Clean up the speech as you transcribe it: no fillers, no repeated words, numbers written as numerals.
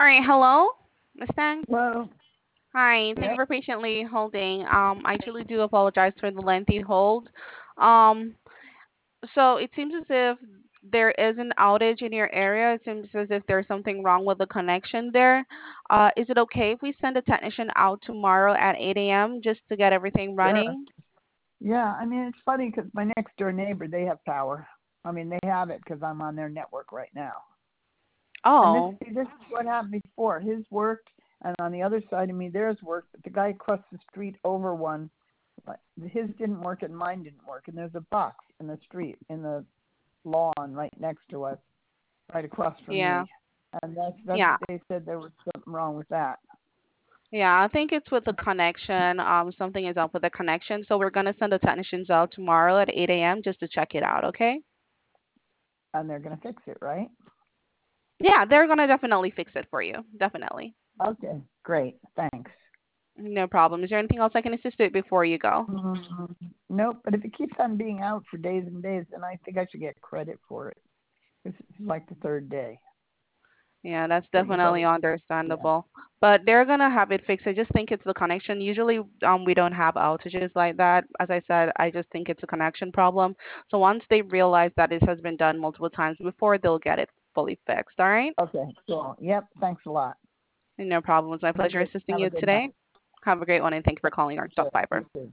All right, hello, Miss Tang. Well, Hi, thank you yep, for patiently holding. I truly do apologize for the lengthy hold. Um, so it seems as if there is an outage in your area. It seems as if there's something wrong with the connection there. Is it okay if we send a technician out tomorrow at 8 a.m. just to get everything sure. running? Yeah, I mean, it's funny because my next door neighbor, they have power. I mean, they have it because I'm on their network right now. And Oh, this is what happened before. His worked, and on the other side of me, theirs worked. But the guy across the street over one, his didn't work and mine didn't work. And there's a box in the street, in the lawn right next to us, right across from yeah, me. And that's yeah. they said there was something wrong with that. Yeah, I think it's with the connection. Something is up with the connection. So we're gonna send the technicians out tomorrow at 8 a.m. just to check it out, okay? And they're gonna fix it, right? Yeah, they're gonna definitely fix it for you. Definitely. Okay, great. Thanks. No problem. Is there anything else I can assist with before you go? Nope, but if it keeps on being out for days and days, then I think I should get credit for it. This is like the third day. Yeah, that's But you definitely probably, yeah. understandable. But they're gonna have it fixed. I just think it's the connection. Usually, we don't have outages like that. As I said, I just think it's a connection problem. So once they realize that this has been done multiple times before, they'll get it fully fixed. All right? Okay, cool. Yep, thanks a lot. No problem. It's my pleasure assisting Have a you good today. night. Have a great one, and thank you for calling our Sure, Stock Fiber. you too.